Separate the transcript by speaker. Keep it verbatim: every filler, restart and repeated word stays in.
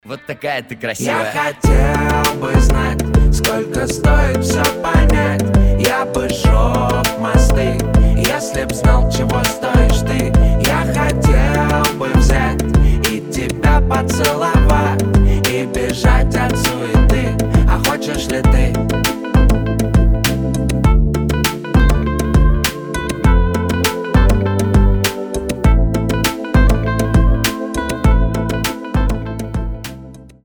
Speaker 1: Вот такая ты красивая.
Speaker 2: Я хотел бы знать, сколько стоит все понять. Я бы жёг